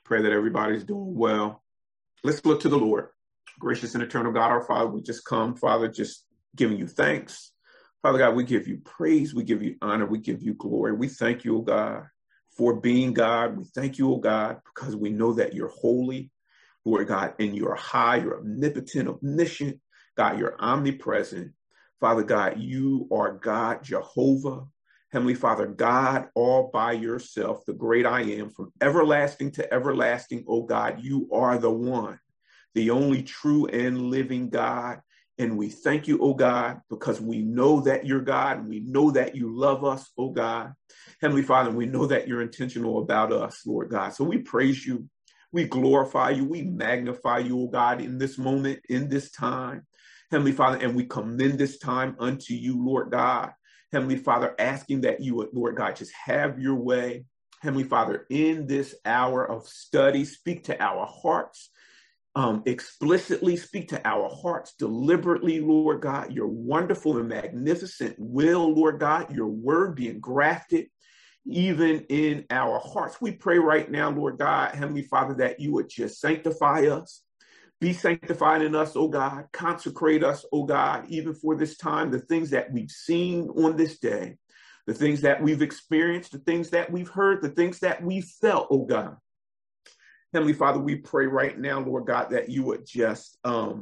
Pray that everybody's doing well. Let's look to the Lord. Gracious and eternal God, our Father, we just come, Father, just giving you thanks. Father God, we give you praise, we give you honor, we give you glory. We thank you, O God, for being God. We thank you, O God, because we know that you're holy, Lord God, and you're high, you're omnipotent, omniscient. God, you're omnipresent. Father God, you are God, Jehovah. Heavenly Father, God, all by yourself, the great I am, from everlasting to everlasting, oh God, you are the one, the only true and living God. And we thank you, oh God, because we know that you're God, and we know that you love us, oh God. Heavenly Father, we know that you're intentional about us, Lord God. So we praise you, we glorify you, we magnify you, oh God, in this moment, in this time. Heavenly Father, and we commend this time unto you, Lord God. Heavenly Father, asking that you would, Lord God, just have your way. Heavenly Father, in this hour of study, speak to our hearts, explicitly speak to our hearts deliberately, Lord God, your wonderful and magnificent will, Lord God, your word being grafted even in our hearts. We pray right now, Lord God, Heavenly Father, that you would just sanctify us. Be sanctified in us, oh God. Consecrate us, oh God, even for this time, the things that we've seen on this day, the things that we've experienced, the things that we've heard, the things that we've felt, oh God. Heavenly Father, we pray right now, Lord God, that you would just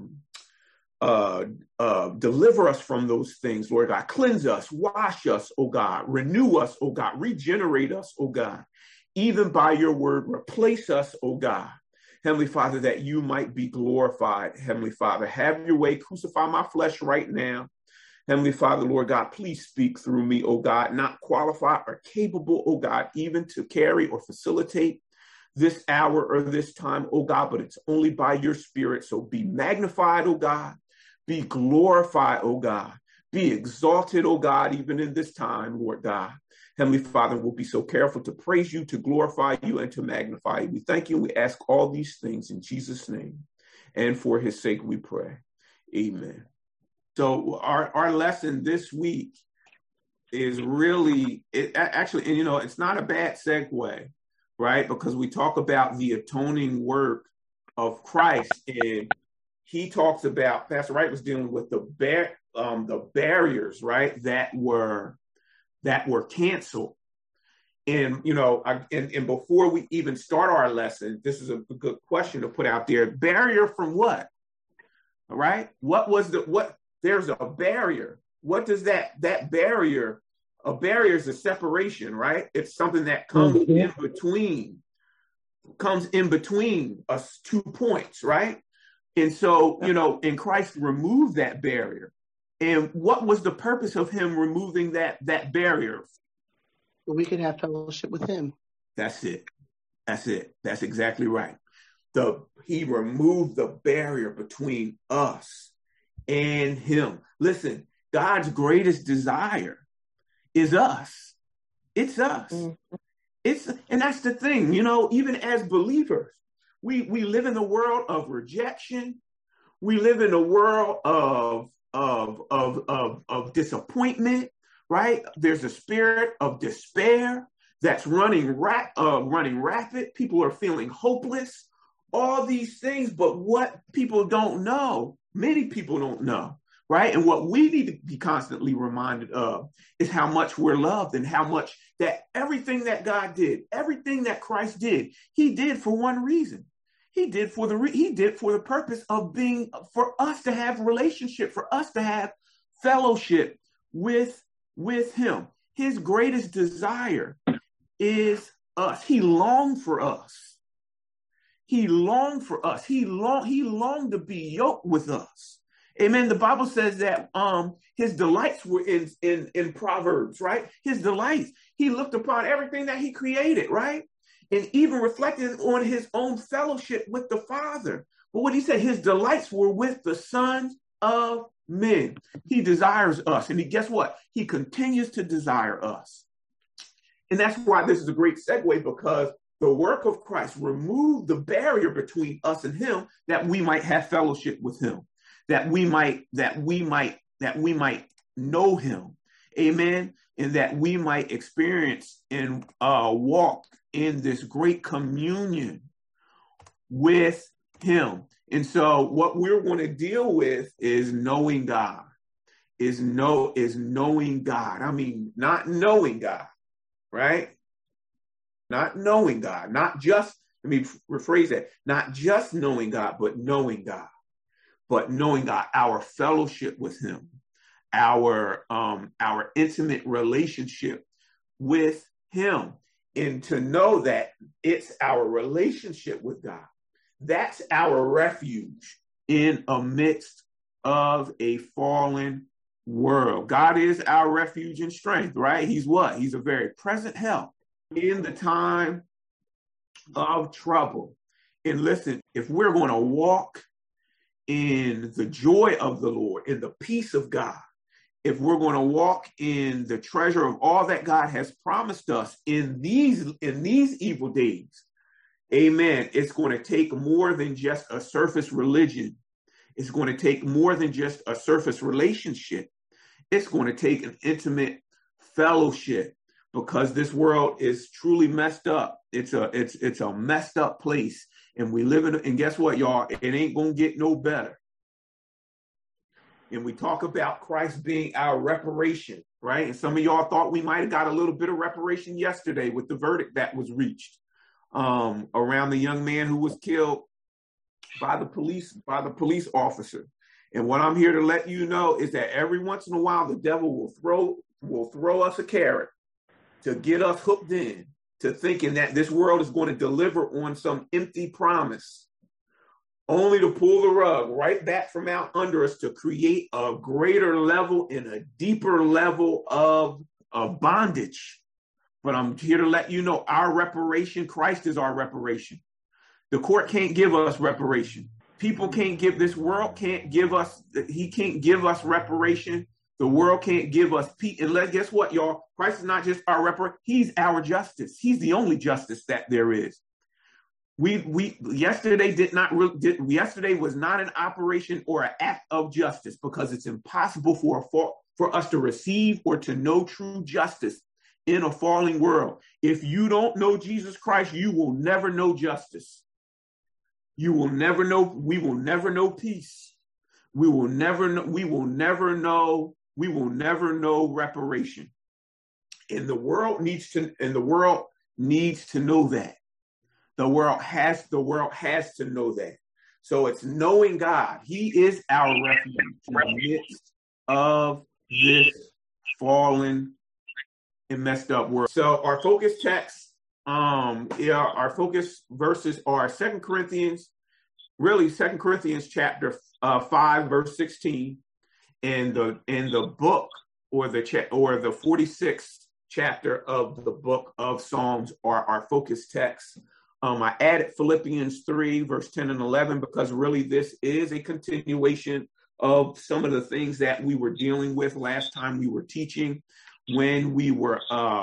deliver us from those things, Lord God. Cleanse us, wash us, oh God. Renew us, oh God. Regenerate us, oh God. Even by your word, replace us, oh God. Heavenly Father, that you might be glorified. Heavenly Father, have your way. Crucify my flesh right now. Heavenly Father, Lord God, please speak through me, oh God, not qualified or capable, oh God, even to carry or facilitate this hour or this time, oh God, but it's only by your spirit. So be magnified, oh God, be glorified, oh God, be exalted, oh God, even in this time, Lord God. Heavenly Father, we'll be so careful to praise you, to glorify you, and to magnify you. We thank you and we ask all these things in Jesus' name. And for his sake we pray. Amen. So our lesson this week is really, actually, and it's not a bad segue, right? Because we talk about the atoning work of Christ, and he talks about, Pastor Wright was dealing with the barriers, right, that were canceled. And, and before we even start our lesson, this is a good question to put out there. Barrier from what? All right. There's a barrier. What does that barrier? A barrier is a separation, right? It's something that comes in between us 2 points, right? And so, and Christ removed that barrier. And what was the purpose of him removing that barrier? We could have fellowship with him. That's it. That's exactly right. He removed the barrier between us and him. Listen, God's greatest desire is us. It's us. Mm-hmm. And that's the thing, even as believers, we live in the world of rejection. We live in a world of disappointment, right? There's a spirit of despair that's running rapid. People are feeling hopeless, all these things. But what people don't know, many people don't know, right? And what we need to be constantly reminded of is how much we're loved, and how much that everything that God did, everything that Christ did, he did for one reason. He did for the purpose of for us to have relationship, for us to have fellowship with him. His greatest desire is us. He longed for us. He longed for us. He longed to be yoked with us. Amen. The Bible says that his delights were in Proverbs, right? His delights. He looked upon everything that he created, right? And even reflected on his own fellowship with the Father. But what he said, his delights were with the sons of men. He desires us. And guess what? He continues to desire us. And that's why this is a great segue, because the work of Christ removed the barrier between us and him, that we might have fellowship with him, that we might know him. Amen. And that we might experience and walk in this great communion with him. And so what we're going to deal with is knowing God, is knowing God. I mean, not knowing God, right? Not knowing God, not just, let me rephrase that, not just knowing God, but knowing God. But knowing God, our fellowship with him, our intimate relationship with him. And to know that it's our relationship with God. That's our refuge in amidst of a fallen world. God is our refuge and strength, right? He's what? He's a very present help in the time of trouble. And listen, if we're going to walk in the joy of the Lord, in the peace of God, if we're going to walk in the treasure of all that God has promised us in these evil days, amen, it's going to take more than just a surface religion. It's going to take more than just a surface relationship. It's going to take an intimate fellowship, because this world is truly messed up. It's a messed up place. And we live in, and guess what, y'all? It ain't going to get no better. And we talk about Christ being our reparation, right? And some of y'all thought we might have got a little bit of reparation yesterday with the verdict that was reached around the young man who was killed by the police officer. And what I'm here to let you know is that every once in a while, the devil will throw us a carrot to get us hooked in to thinking that this world is going to deliver on some empty promise, only to pull the rug right back from out under us to create a greater level and a deeper level of bondage. But I'm here to let you know our reparation, Christ is our reparation. The court can't give us reparation. People can't give, this world can't give us, he can't give us reparation. The world can't give us peace. And guess what, y'all? Christ is not just our reparation. He's our justice. He's the only justice that there is. Yesterday was not an operation or an act of justice, because it's impossible for us to receive or to know true justice in a falling world. If you don't know Jesus Christ, you will never know justice. You will never know. We will never know peace. We will never know reparation. And the world needs to know that. The world has to know that. So it's knowing God. He is our refuge in the midst of this fallen and messed up world. So our focus text, our focus verses are 2 Corinthians chapter 5, verse 16, and the book or the 46th chapter of the book of Psalms are our focus text. I added Philippians 3, verse 10 and 11, because really this is a continuation of some of the things that we were dealing with last time we were teaching, when we were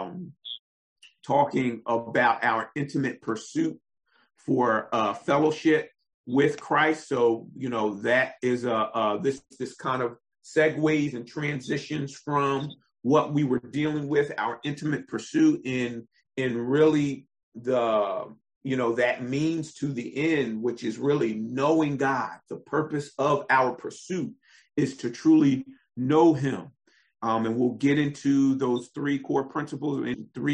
talking about our intimate pursuit for fellowship with Christ. So, that is this kind of segues and transitions from what we were dealing with, our intimate pursuit, in really that means to the end, which is really knowing God. The purpose of our pursuit is to truly know him. And we'll get into those three core principles.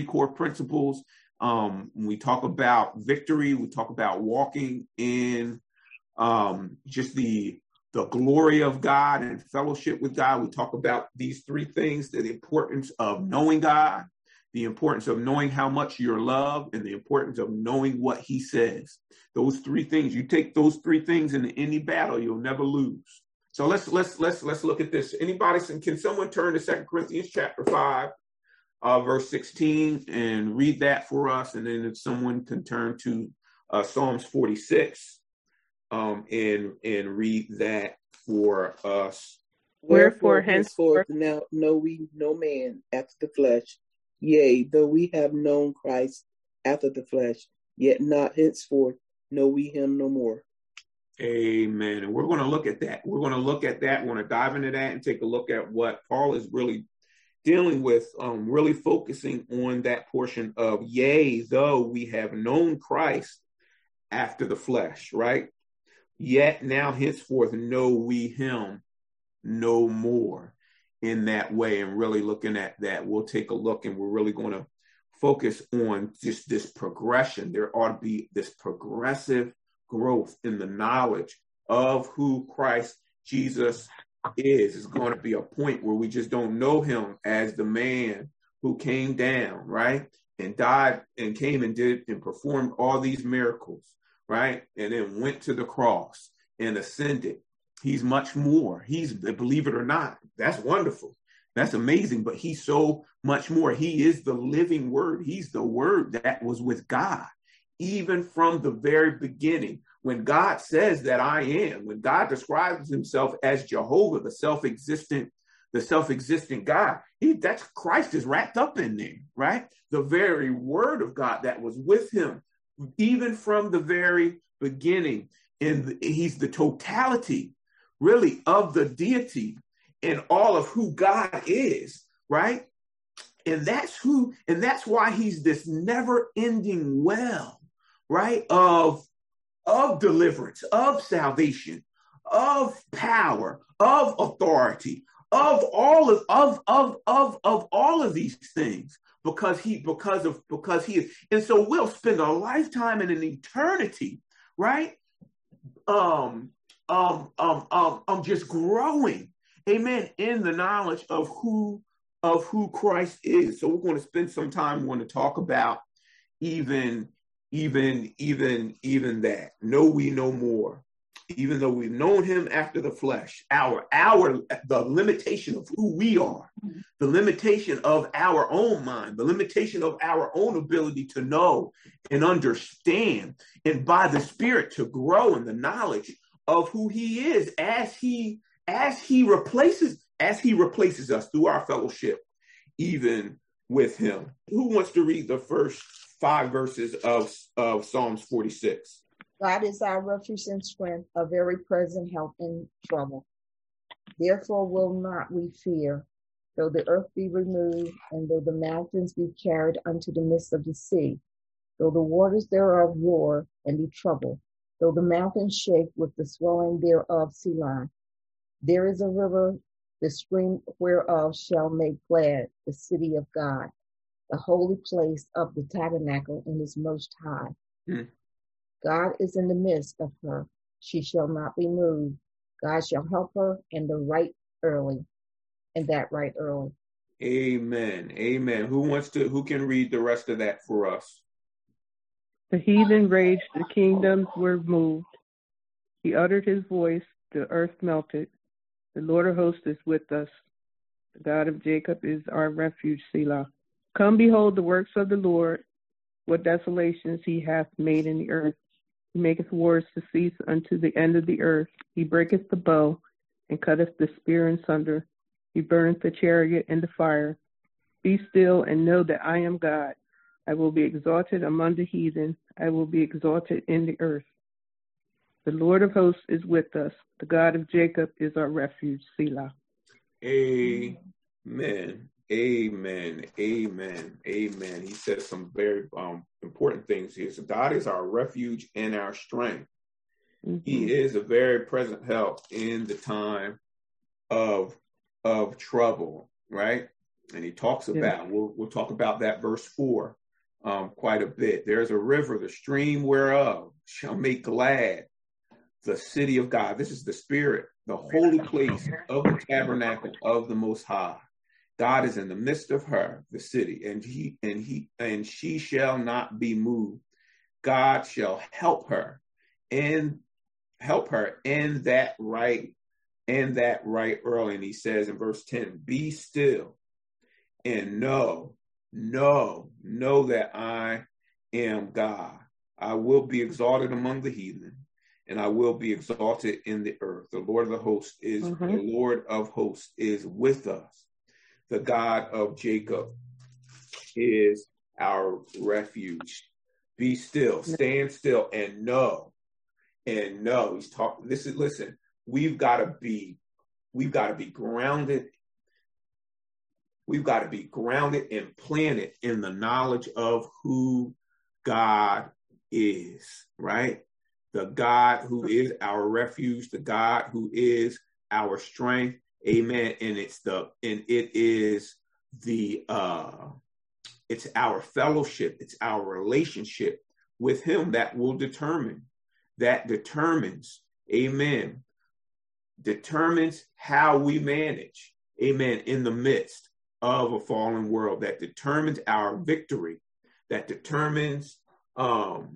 We talk about victory. We talk about walking in just the glory of God and fellowship with God. We talk about these three things: the importance of knowing God, the importance of knowing how much you're loved, and the importance of knowing what he says. Those three things, you take those three things into any battle, you'll never lose. So let's look at this. Can someone turn to 2 Corinthians chapter 5, verse 16 and read that for us? And then if someone can turn to Psalms 46 and read that for us. Wherefore henceforth now know we no man after the flesh. Yea, though we have known Christ after the flesh, yet not henceforth know we him no more. Amen. And we're going to look at that. We're going to dive into that and take a look at what Paul is really dealing with, really focusing on that portion of, yea, though we have known Christ after the flesh, right? Yet now henceforth know we him no more in that way. And really looking at that, we'll take a look, and we're really going to focus on just this progression. There ought to be this progressive growth in the knowledge of who Christ Jesus is. It's going to be a point where we just don't know him as the man who came down, right, and died and came and did and performed all these miracles, right, and then went to the cross and ascended. He's much more. He's, believe it or not, that's wonderful. That's amazing. But he's so much more. He is the living word. He's the word that was with God, even from the very beginning. When God says that I am, when God describes himself as Jehovah, the self-existent God, that's Christ is wrapped up in there, right? The very word of God that was with him, even from the very beginning. And he's the totality, really, of the deity and all of who God is, right? And that's why he's this never-ending well, right? Of deliverance, of salvation, of power, of authority, of all of these things, because he is. And so we'll spend a lifetime and an eternity, right? Just growing, amen, in the knowledge of who Christ is. So we're going to spend some time going to talk about even that. Know we no more, even though we've known him after the flesh. The limitation of who we are, the limitation of our own mind, the limitation of our own ability to know and understand, and by the Spirit to grow in the knowledge of who he is as he replaces us through our fellowship, even with him. Who wants to read the first 5 verses of Psalms 46? God is our refuge and strength, a very present help in trouble. Therefore will not we fear, though the earth be removed, and though the mountains be carried unto the midst of the sea, though the waters thereof roar and be troubled, though the mountains shake with the swelling thereof, Selah. There is a river, the stream whereof shall make glad the city of God, the holy place of the tabernacle in his most high. God is in the midst of her. She shall not be moved. God shall help her in that right early. Amen. Amen. Who can read the rest of that for us? The heathen raged, the kingdoms were moved. He uttered his voice, the earth melted. The Lord of hosts is with us. The God of Jacob is our refuge, Selah. Come behold the works of the Lord, what desolations he hath made in the earth. He maketh wars to cease unto the end of the earth. He breaketh the bow, and cutteth the spear in sunder. He burneth the chariot in the fire. Be still, and know that I am God. I will be exalted among the heathen. I will be exalted in the earth. The Lord of hosts is with us. The God of Jacob is our refuge, Selah. Amen. Amen. Amen. Amen. He says some very important things here. So God is our refuge and our strength. Mm-hmm. He is a very present help in the time of trouble, right? And he talks about, we'll talk about that verse 4 quite a bit. There's a river, the stream whereof shall make glad the city of God. This is the Spirit, the holy place of the tabernacle of the Most High. God is in the midst of her, the city, and she shall not be moved. God shall help her in that right early. And he says in verse 10, be still and know that I am God. I will be exalted among the heathen, and I will be exalted in the earth. The Lord of the hosts is the Lord of hosts is with us. The God of Jacob is our refuge. Be still, stand still, and know. He's talking. Listen. We've got to be grounded. We've got to be grounded and planted in the knowledge of who God is, right? The God who is our refuge, the God who is our strength. Amen. And it's our fellowship, it's our relationship with him that determines, amen, determines how we manage, amen, in the midst of a fallen world, that determines our victory, that determines the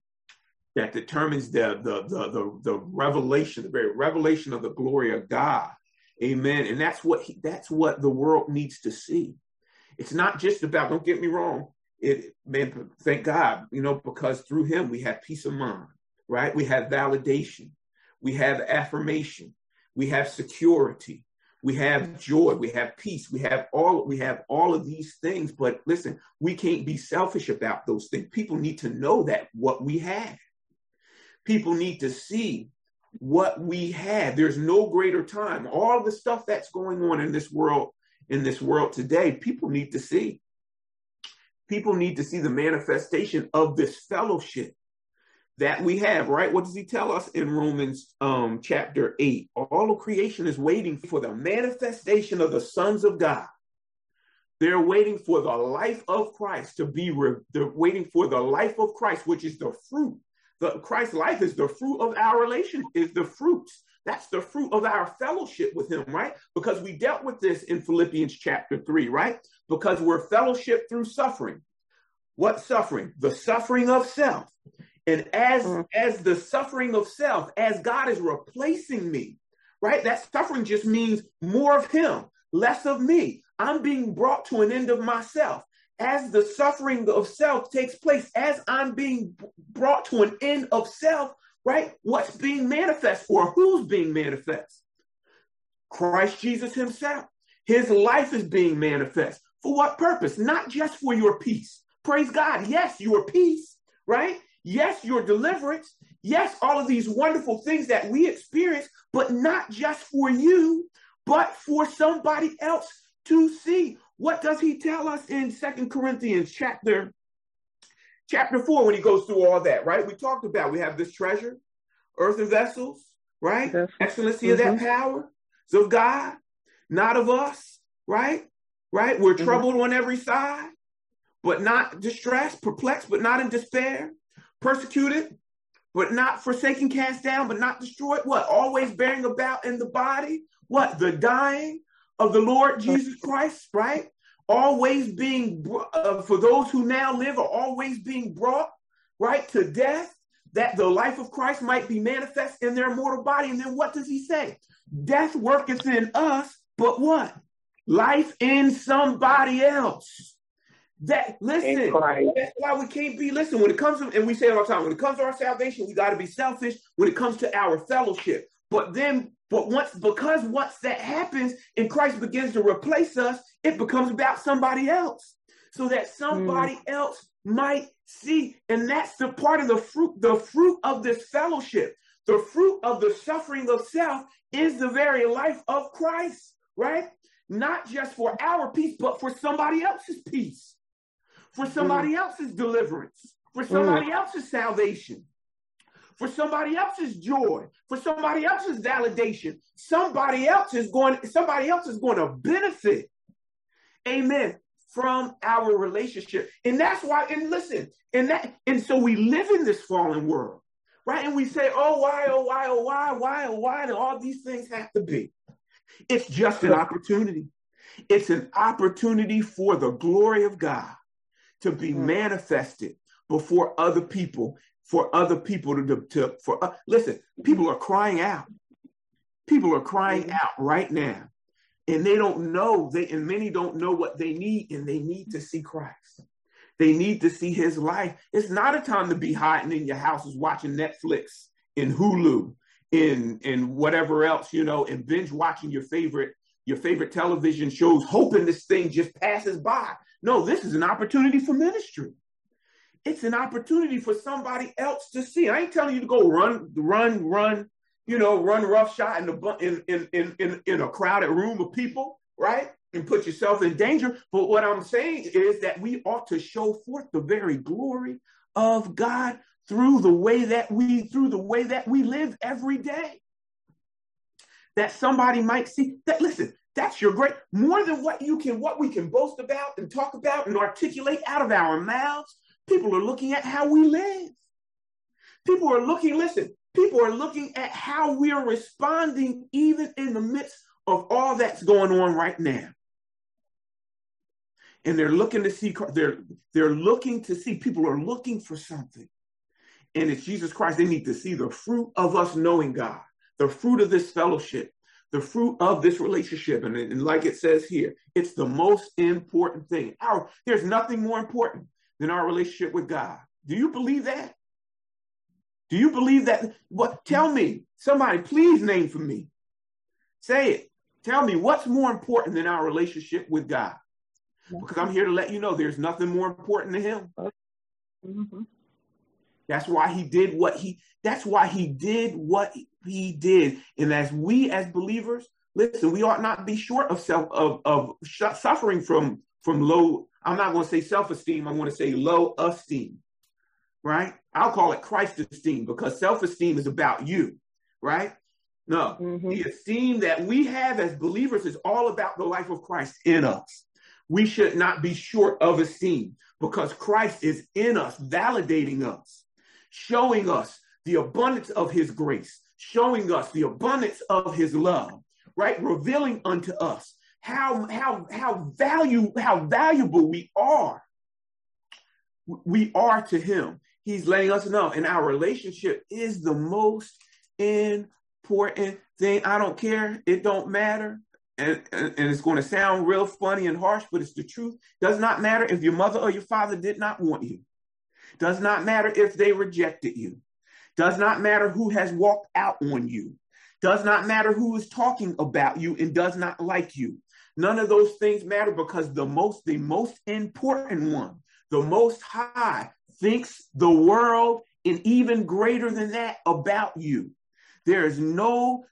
revelation, the very revelation of the glory of God. Amen. And that's what the world needs to see. It's not just about, don't get me wrong, thank God, because through him we have peace of mind, right? We have validation, we have affirmation, we have security, we have joy, we have peace, we have all of these things. But listen, we can't be selfish about those things. People need to know that what we have. People need to see what we have. There's no greater time. All the stuff that's going on in this world today, people need to see. People need to see the manifestation of this fellowship that we have, right? What does he tell us in Romans chapter 8? All of creation is waiting for the manifestation of the sons of God. They're waiting for the life of Christ they're waiting for the life of Christ, which is the fruit. Christ's life is the fruit of our relation, is the fruits. That's the fruit of our fellowship with him, right? Because we dealt with this in Philippians chapter 3, right? Because we're fellowship through suffering. What suffering? The suffering of self. And as the suffering of self, as God is replacing me, right? That suffering just means more of him, less of me. I'm being brought to an end of myself. As the suffering of self takes place, as I'm being brought to an end of self, right? What's being manifest, or who's being manifest? Christ Jesus himself. His life is being manifest. For what purpose? Not just for your peace. Praise God. Yes, your peace, right? Yes, your deliverance. Yes, all of these wonderful things that we experience, but not just for you, but for somebody else to see. What does he tell us in 2 Corinthians chapter 4 when he goes through all that, right? We talked about, we have this treasure, earthen vessels, right? Yes. Excellency of that power. So of God, not of us, right? Right? We're troubled on every side, but not distressed, perplexed, but not in despair, persecuted, but not forsaken, cast down, but not destroyed. What? Always bearing about in the body. What? The dying of the Lord Jesus Christ, right? Always being, for those who now live, are always being brought, right, to death, that the life of Christ might be manifest in their mortal body. And then what does he say? Death worketh in us, but what? Life in somebody else. That, listen, that's why we can't be, listen, when it comes to, and we say it all the time, when it comes to our salvation, we got to be selfish when it comes to our fellowship. But once that happens and Christ begins to replace us, it becomes about somebody else, so that somebody else might see. And that's the part of the fruit of this fellowship. The fruit of the suffering of self is the very life of Christ, right? Not just for our peace, but for somebody else's peace, for somebody else's deliverance, for somebody else's salvation, for somebody else's joy, for somebody else's validation. Somebody else is going to benefit, amen, from our relationship. And that's why, and listen, and so we live in this fallen world, right? And we say, why, do all these things have to be? It's just an opportunity. It's an opportunity for the glory of God to be manifested before other people, listen, people are crying out. People are crying out right now, and they don't know, and many don't know what they need, and they need to see Christ. They need to see his life. It's not a time to be hiding in your houses watching Netflix and Hulu and whatever else, and binge watching your favorite television shows, hoping this thing just passes by. No, this is an opportunity for ministry. It's an opportunity for somebody else to see. I ain't telling you to go run roughshod in a crowded room of people, right? And put yourself in danger. But what I'm saying is that we ought to show forth the very glory of God through the way that we live every day. That somebody might see that, listen, that's your great, more than what we can boast about and talk about and articulate out of our mouths. People are looking at how we live. People are looking at how we are responding even in the midst of all that's going on right now. And they're looking to see, people are looking for something. And it's Jesus Christ. They need to see the fruit of us knowing God, the fruit of this fellowship, the fruit of this relationship. And like it says here, it's the most important thing. There's nothing more important than our relationship with God. Do you believe that? Do you believe that? What? Tell me, somebody, please name for me. Say it. Tell me what's more important than our relationship with God. Because I'm here to let you know there's nothing more important to him. Mm-hmm. That's why he did what he did. And as believers, listen, we ought not be short of suffering from low, I'm not going to say self-esteem, I'm going to say low esteem, right? I'll call it Christ esteem, because self-esteem is about you, right? No, the esteem that we have as believers is all about the life of Christ in us. We should not be short of esteem, because Christ is in us, validating us, showing us the abundance of his grace, showing us the abundance of his love, right? Revealing unto us how valuable we are to him. He's letting us know, and our relationship is the most important thing. I don't care. It don't matter. And it's going to sound real funny and harsh, but it's the truth. Does not matter if your mother or your father did not want you. Does not matter if they rejected you. Does not matter who has walked out on you. Does not matter who is talking about you and does not like you. None of those things matter, because the most important one, the Most High, thinks the world and even greater than that about you. There is no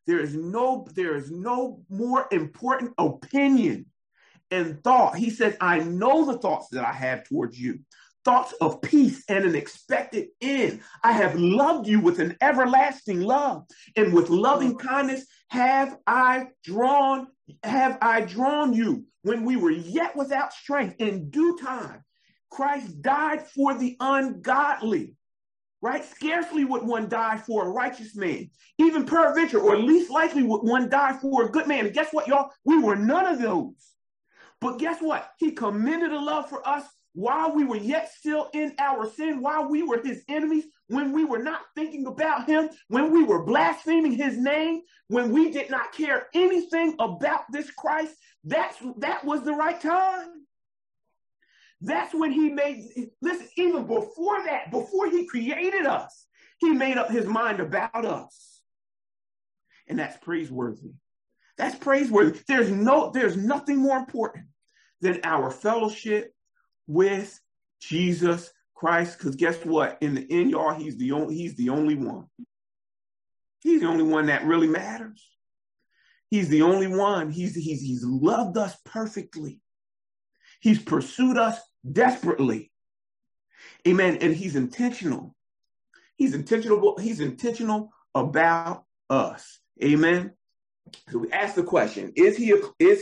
more important opinion and thought. He says, I know the thoughts that I have towards you, thoughts of peace and an expected end. I have loved you with an everlasting love, and with loving kindness have I drawn you when we were yet without strength. In due time, Christ died for the ungodly. Right? Scarcely would one die for a righteous man. Even peradventure, or least likely would one die for a good man. And guess what, y'all? We were none of those. But guess what? He commended a love for us while we were yet still in our sin, while we were his enemies, when we were not thinking about him, when we were blaspheming his name, when we did not care anything about this Christ. That was the right time. That's when he even before that, before he created us, he made up his mind about us. And that's praiseworthy. That's praiseworthy. There's nothing more important than our fellowship with Jesus Christ. Because guess what? In the end, y'all, he's the only one. He's the only one that really matters. He's the only one. He's loved us perfectly. He's pursued us desperately. Amen. And he's intentional. He's intentional about us. Amen. So we ask the question, is he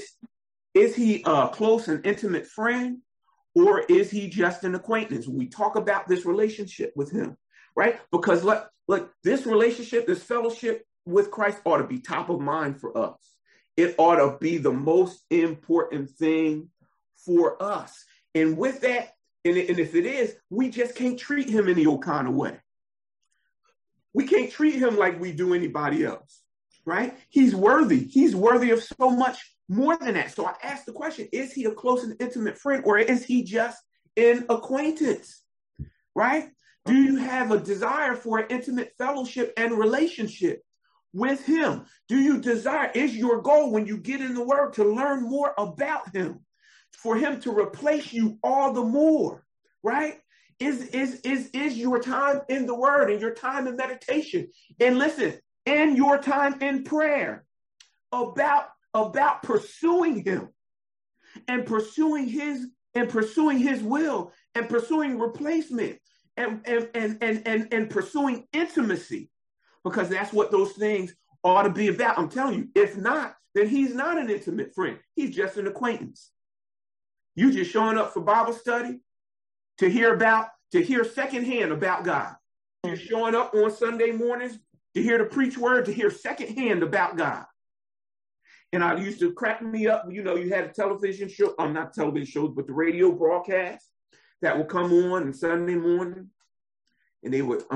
a close and intimate friend, or is he just an acquaintance? We talk about this relationship with him, right? Because look, this relationship, this fellowship with Christ ought to be top of mind for us. It ought to be the most important thing for us. And with that, and if it is, we just can't treat him any old kind of way. We can't treat him like we do anybody else, right? He's worthy. He's worthy of so much more than that. So I asked the question, is he a close and intimate friend, or is he just an acquaintance, right? Do you have a desire for an intimate fellowship and relationship with him? Do you desire, is your goal when you get in the word to learn more about him, for him to replace you all the more, right? Is your time in the word and your time in meditation, and listen, and your time in prayer about pursuing him and pursuing his will and pursuing replacement and pursuing intimacy, because that's what those things ought to be about. I'm telling you, if not, then he's not an intimate friend. He's just an acquaintance. You just showing up for Bible study to hear secondhand about God. You're showing up on Sunday mornings to hear the preach word, to hear secondhand about God. And I used to crack me up. You know, you had a television show, not television shows, but the radio broadcast that would come on Sunday morning. And they would,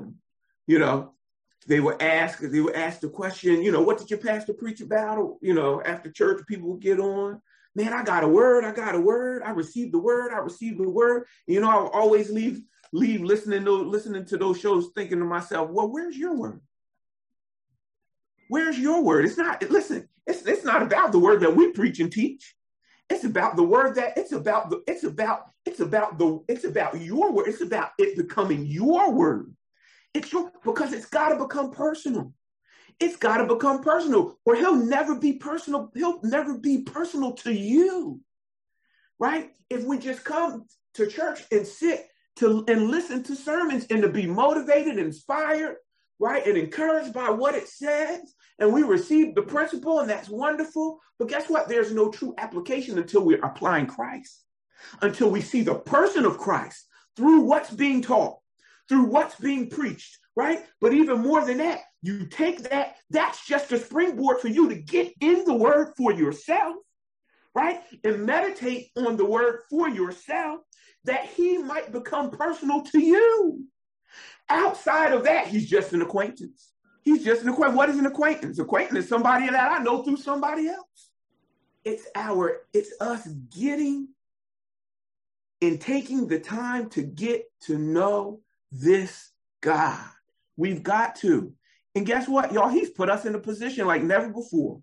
they would ask the question, what did your pastor preach about? Or, after church, people would get on. Man, I got a word. I received the word. And, I would always leave listening to those shows thinking to myself, well, where's your word? Where's your word? It's not about the word that we preach and teach. It's about the word it's about your word. It's about it becoming your word. Because it's got to become personal. It's got to become personal, or he'll never be personal. He'll never be personal to you, right? If we just come to church and sit and listen to sermons and to be motivated, inspired, right, and encouraged by what it says, and we receive the principle, and that's wonderful. But guess what? There's no true application until we're applying Christ, until we see the person of Christ through what's being taught, through what's being preached, right? But even more than that, you take that's just a springboard for you to get in the word for yourself, right? And meditate on the word for yourself, that he might become personal to you. Outside of that, he's just an acquaintance. He's just an acquaintance. What is an acquaintance? Acquaintance is somebody that I know through somebody else. It's us getting and taking the time to get to know this God. We've got to. And guess what, y'all? He's put us in a position like never before.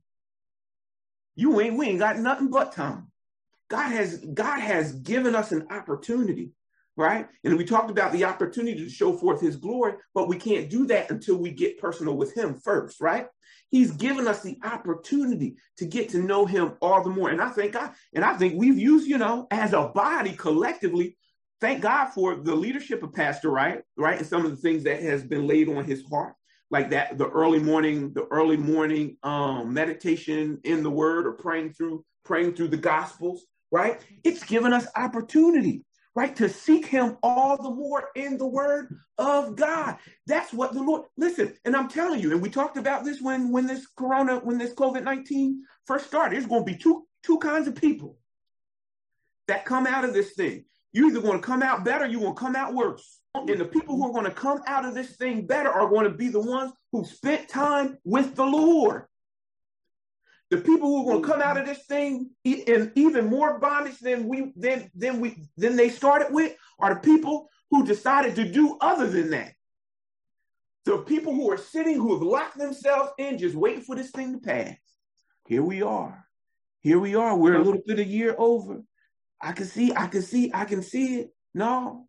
We ain't got nothing but time. God has given us an opportunity, right? And we talked about the opportunity to show forth his glory, but we can't do that until we get personal with him first, right? He's given us the opportunity to get to know him all the more. And I think we've used, as a body collectively, thank God for the leadership of Pastor Wright, right? And some of the things that has been laid on his heart, like that, the early morning meditation in the word, or praying through the Gospels, right? It's given us opportunity, right, to seek him all the more in the word of God. That's what the Lord, listen, and I'm telling you, and we talked about this when this COVID-19 first started. There's going to be two kinds of people that come out of this thing. You're either going to come out better, you're going to come out worse. And the people who are going to come out of this thing better are going to be the ones who spent time with the Lord. The people who are going to come out of this thing in even more bondage than they started with are the people who decided to do other than that. The people who are who have locked themselves in, just waiting for this thing to pass. Here we are. We're a little bit a year over. I can see it. No.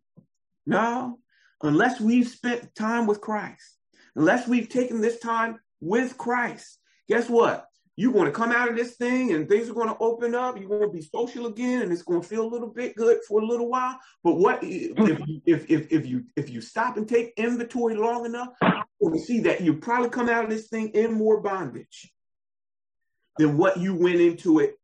Unless we've spent time with Christ, unless we've taken this time with Christ, guess what? You're going to come out of this thing and things are going to open up. You're going to be social again, and it's going to feel a little bit good for a little while. But what if you stop and take inventory long enough, you're going to see that you probably come out of this thing in more bondage than what you went into it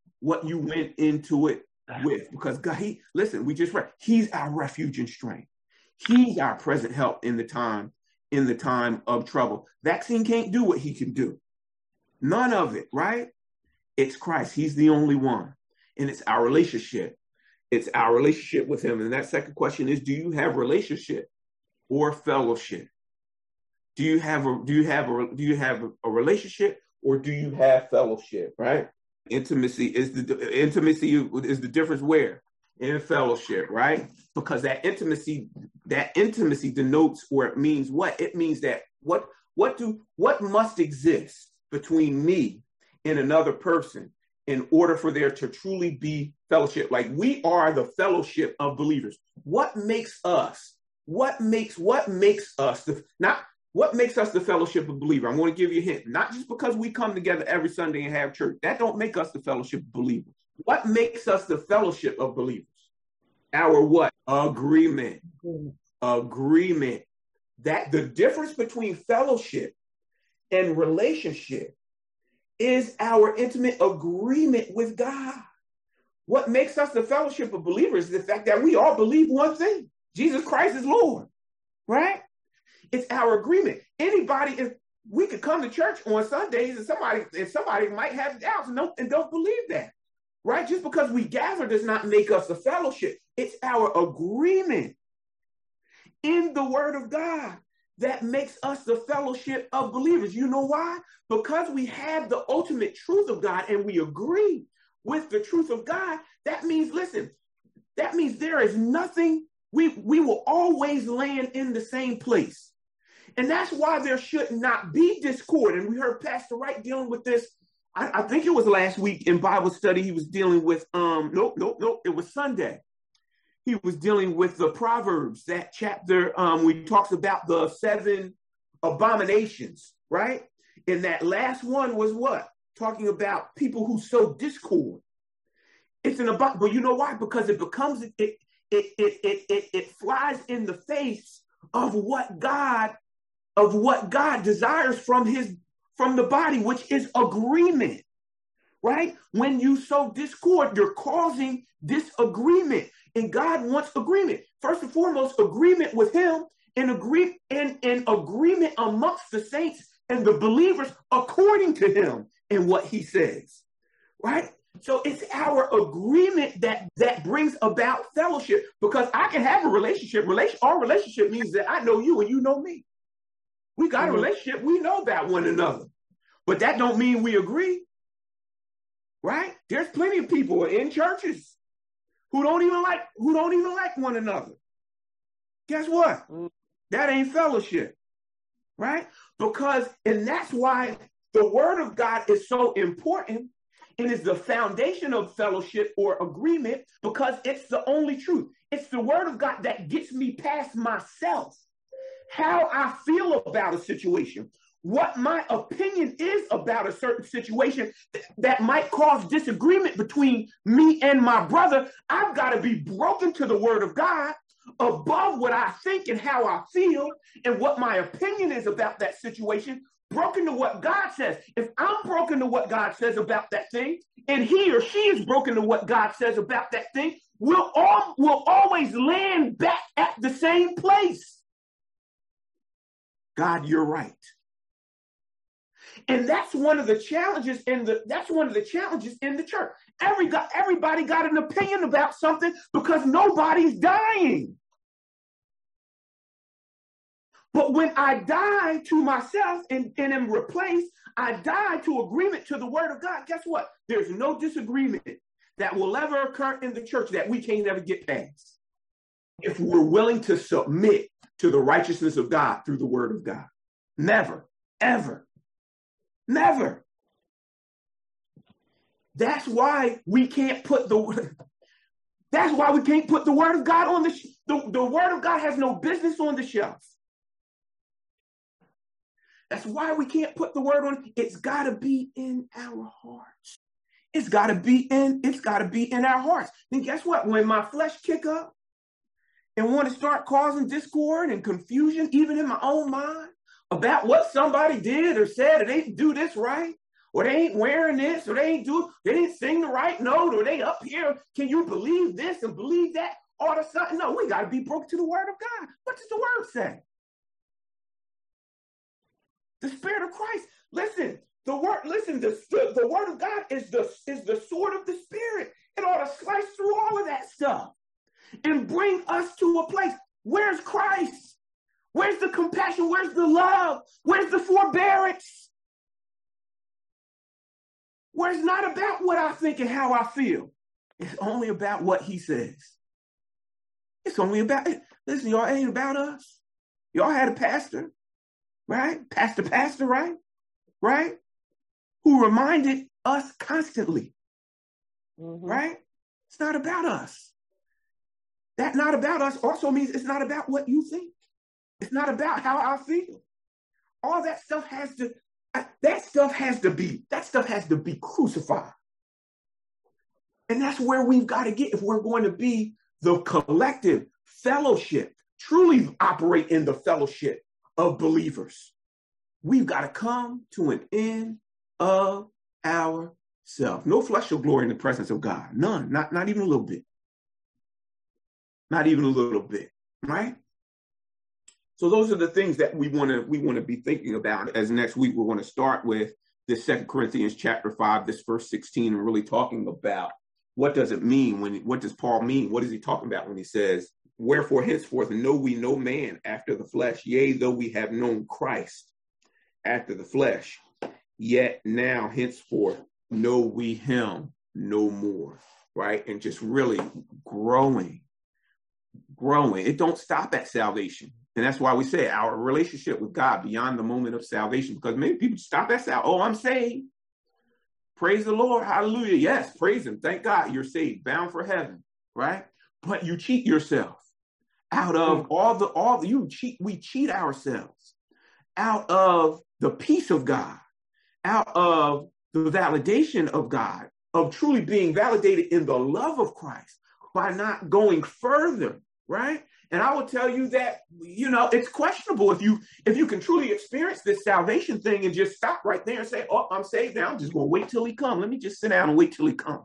with. Because God, we just read, he's our refuge and strength. He's our present help in the time of trouble. Vaccine can't do what he can do. None of it, right? It's Christ. He's the only one. And it's our relationship. It's our relationship with him. And that second question is, do you have relationship or fellowship? Do you have a relationship, or do you have fellowship, right? Intimacy is the difference where? In fellowship, right? Because that intimacy denotes, or it means what? It means that what must exist between me and another person in order for there to truly be fellowship. Like, we are the fellowship of believers. What makes us the fellowship of believers? I'm going to give you a hint. Not just because we come together every Sunday and have church. That don't make us the fellowship of believers. What makes us the fellowship of believers? Our what? Agreement. agreement. That the difference between fellowship and relationship is our intimate agreement with God. What makes us the fellowship of believers is the fact that we all believe one thing: Jesus Christ is Lord, right? It's our agreement. Anybody, if we could come to church on Sundays and somebody might have doubts and don't believe that, right? Just because we gather does not make us a fellowship. It's our agreement in the Word of God that makes us the fellowship of believers. You know why? Because we have the ultimate truth of God and we agree with the truth of God. That means, listen, that means there is nothing, we will always land in the same place. And that's why there should not be discord. And we heard Pastor Wright dealing with this. I think it was last week in Bible study. He was dealing with, it was Sunday. He was dealing with the Proverbs, that chapter where he talks about the 7 abominations, right? And that last one was what? Talking about people who sow discord. But you know why? Because it becomes, it flies in the face of what God desires from the body, which is agreement, right? When you sow discord, you're causing disagreement, and God wants agreement. First and foremost, agreement with Him, and agreement amongst the saints and the believers according to Him and what He says, right? So it's our agreement that brings about fellowship, because I can have a relationship. Our relationship means that I know you and you know me. We got a relationship. We know about one another, but that don't mean we agree, right? There's plenty of people in churches who don't even like one another. Guess what? That ain't fellowship, right? And that's why the Word of God is so important and is the foundation of fellowship or agreement, because it's the only truth. It's the Word of God that gets me past myself, how I feel about a situation, what my opinion is about a certain situation that might cause disagreement between me and my brother. I've got to be broken to the Word of God above what I think and how I feel and what my opinion is about that situation, broken to what God says. If I'm broken to what God says about that thing, and he or she is broken to what God says about that thing, we'll always land back at the same place. God, you're right. And that's one of the challenges in the church. Everybody got an opinion about something because nobody's dying. But when I die to myself and am replaced, I die to agreement to the Word of God. Guess what? There's no disagreement that will ever occur in the church that we can't ever get past if we're willing to submit to the righteousness of God through the Word of God. Never, ever, never. That's why we can't put the Word of God on the Word of God has no business on the shelf. That's why we can't put the Word on. It's got to be in our hearts. It's got to be in our hearts. And guess what? When my flesh kick up and want to start causing discord and confusion, even in my own mind, about what somebody did or said, or they didn't do this right, or they ain't wearing this, or they didn't sing the right note, or they up here, can you believe this and believe that? All of a sudden, no, we got to be broken to the Word of God. What does the Word say? The Spirit of Christ. Listen, the Word of God is the sword of the Spirit. It ought to slice through all of that stuff and bring us to a place. Where's Christ? Where's the compassion? Where's the love? Where's the forbearance? Where it's not about what I think and how I feel. It's only about what He says. It's only about it. Listen, y'all, it ain't about us. Y'all had a pastor, right? Pastor, right? Right? Who reminded us constantly, right? It's not about us. That not about us also means it's not about what you think. It's not about how I feel. All that stuff has to be crucified. And that's where we've got to get if we're going to be the collective fellowship truly operate in the fellowship of believers, we've got to come to an end of ourselves. No flesh shall glory in the presence of God. None, not even a little bit. Not even a little bit, right? So those are the things that we want to be thinking about. As next week, we're going to start with this 2 Corinthians chapter 5, this verse 16, and really talking about what does it mean what does Paul mean? What is he talking about when he says, wherefore henceforth know we no man after the flesh, yea, though we have known Christ after the flesh, yet now henceforth know we him no more, right? And just really growing. It don't stop at salvation. And that's why we say our relationship with God beyond the moment of salvation, because many people stop at salvation. Oh, I'm saved. Praise the Lord. Hallelujah. Yes, praise him. Thank God you're saved, bound for heaven, right? But you cheat yourself out of we cheat ourselves out of the peace of God, out of the validation of God, of truly being validated in the love of Christ by not going further, right? And I will tell you that, it's questionable if you can truly experience this salvation thing and just stop right there and say, oh, I'm saved now. I'm just going to wait till he comes. Let me just sit down and wait till he comes.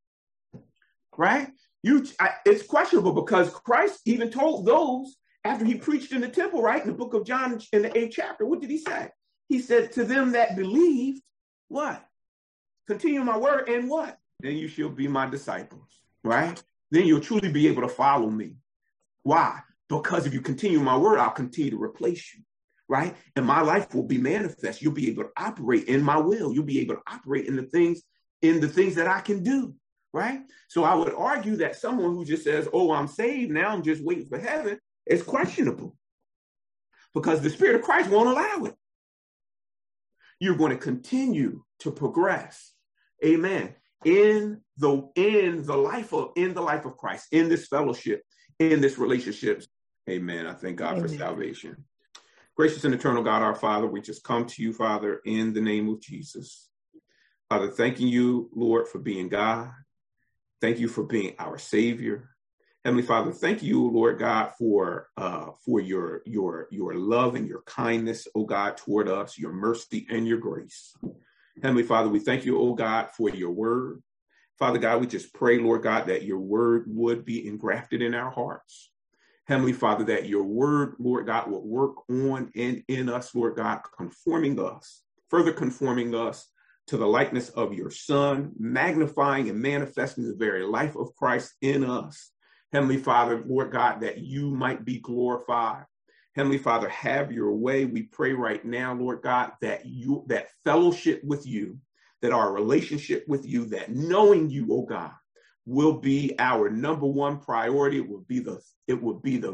Right? It's questionable because Christ even told those after he preached in the temple, right? In the book of John in the 8th chapter, what did he say? He said to them that believed, what? Continue my word and what? Then you shall be my disciples, right? Then you'll truly be able to follow me. Why? Because if you continue my word, I'll continue to replace you, right? And my life will be manifest. You'll be able to operate in my will. You'll be able to operate in the things that I can do, right? So I would argue that someone who just says, oh, I'm saved, now I'm just waiting for heaven, is questionable because the Spirit of Christ won't allow it. You're going to continue to progress, amen, in the life of Christ, in this fellowship, in this relationship. Amen. I thank God for salvation. Gracious and eternal God, our Father, we just come to you, Father, in the name of Jesus. Father, thanking you, Lord, for being God. Thank you for being our Savior. Heavenly Father, thank you, Lord God, for your love and your kindness, oh God, toward us, your mercy and your grace. Heavenly Father, we thank you, oh God, for your word. Father God, we just pray, Lord God, that your word would be engrafted in our hearts. Heavenly Father, that your word, Lord God, would work on and in us, Lord God, further conforming us to the likeness of your Son, magnifying and manifesting the very life of Christ in us. Heavenly Father, Lord God, that you might be glorified. Heavenly Father, have your way. We pray right now, Lord God, that fellowship with you, that our relationship with you, that knowing you, oh God, will be our number one priority. It would be the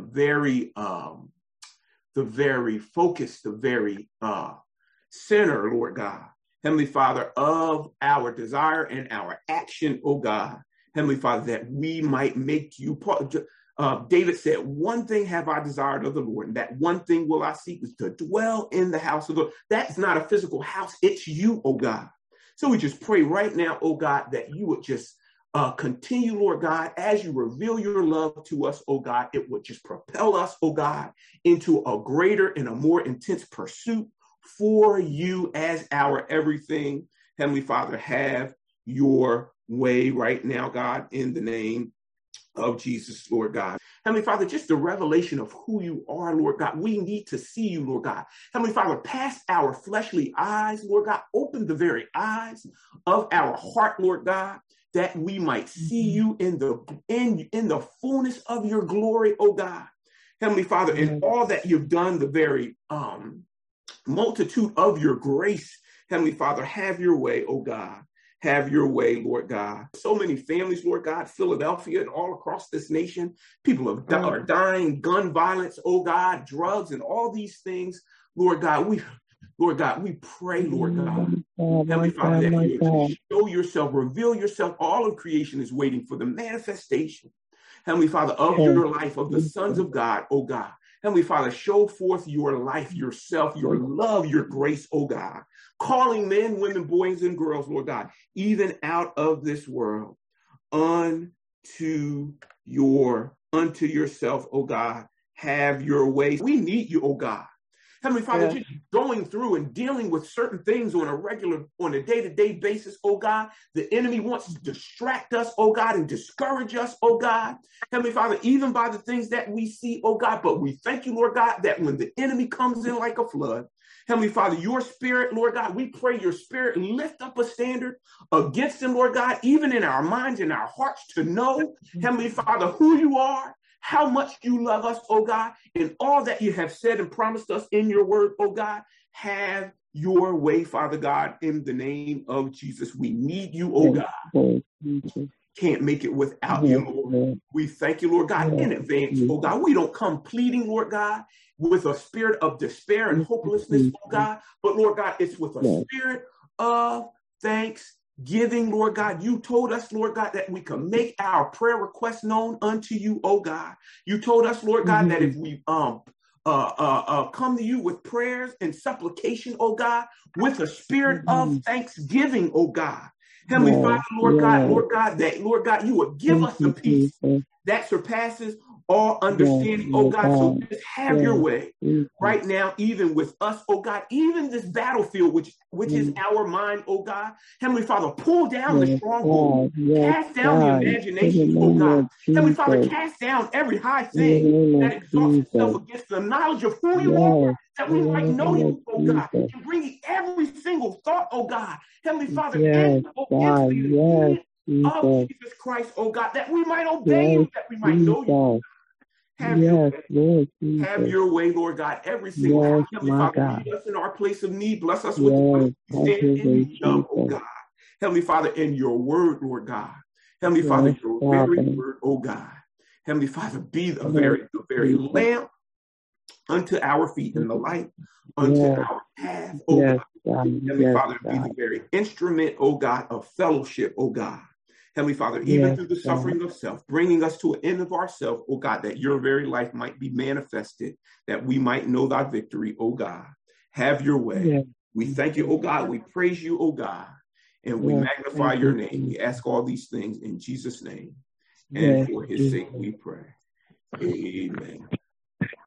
very focus, the very center, Lord God, Heavenly Father, of our desire and our action, oh God. Heavenly Father, that we might make you part. David said, one thing have I desired of the Lord, and that one thing will I seek, is to dwell in the house of the Lord. That's not a physical house. It's you, oh God. So we just pray right now, oh God, that you would just continue, Lord God, as you reveal your love to us, oh God, it would just propel us, oh God, into a greater and a more intense pursuit for you as our everything. Heavenly Father, have your way right now, God, in the name of Jesus, Lord God. Heavenly Father, just the revelation of who you are, Lord God. We need to see you, Lord God. Heavenly Father, past our fleshly eyes, Lord God, open the very eyes of our heart, Lord God, that we might see you in the fullness of your glory, oh God. Heavenly Father, in all that you've done, the very multitude of your grace, Heavenly Father, have your way, oh God. Have your way, Lord God. So many families, Lord God, Philadelphia and all across this nation, people are dying, gun violence, oh God, drugs and all these things. Lord God, we pray, Lord God. Heavenly Father, that you would show yourself, reveal yourself. All of creation is waiting for the manifestation, Heavenly Father, of your life, of the sons of God, oh God. Heavenly Father, show forth your life, yourself, your love, your grace, oh God. Calling men, women, boys, and girls, Lord God, even out of this world, unto yourself, oh God. have your way. We need you, oh God. Heavenly Father, just going through and dealing with certain things on a day-to-day basis, oh God. The enemy wants to distract us, oh God, and discourage us, oh God. Heavenly Father, even by the things that we see, oh God, but we thank you, Lord God, that when the enemy comes in like a flood, Heavenly Father, your spirit, Lord God, we pray your spirit lift up a standard against them, Lord God, even in our minds and our hearts to know, Heavenly Father, who you are, how much you love us, oh God, and all that you have said and promised us in your word, oh God. Have your way, Father God, in the name of Jesus. We need you, oh God. Can't make it without you, Lord. We thank you, Lord God, in advance, oh God. We don't come pleading, Lord God, with a spirit of despair and hopelessness, oh God, but Lord God, it's with a spirit of thanksgiving, Lord God. You told us, Lord God, that we can make our prayer requests known unto you, oh God. You told us, Lord God, that if we come to you with prayers and supplication, oh God, with a spirit of thanksgiving, oh God. Heavenly Father, Lord God, that, Lord God, you would give us a peace that surpasses all understanding, oh God. So just have your way right now, even with us, oh God, even this battlefield, which is our mind, oh God. Heavenly Father, pull down the stronghold, cast down the imagination, oh God. Heavenly Father, cast down every high thing that exalts itself against the knowledge of who you are, that we might know you, oh God, and bring every single thought, oh God. Heavenly Father, into the of Jesus Christ, oh God, that we might obey you, that we might know you. Have your way, Lord God, every single time. Heavenly Father, meet us in our place of need. Bless us with the stand in need of, oh God. Heavenly Father, in your word, Lord God. Heavenly Father, your very word, oh God. Heavenly Father, be the very lamp unto our feet and the light unto our path, oh God. Heavenly Father, be the very instrument, oh God, of fellowship, oh God. Heavenly Father, even through the suffering of self, bringing us to an end of ourselves, oh God, that your very life might be manifested, that we might know thy victory, oh God. Have your way. We thank you, oh God. We praise you, oh God, and we magnify your name. We ask all these things in Jesus' name, and for his sake we pray. Amen.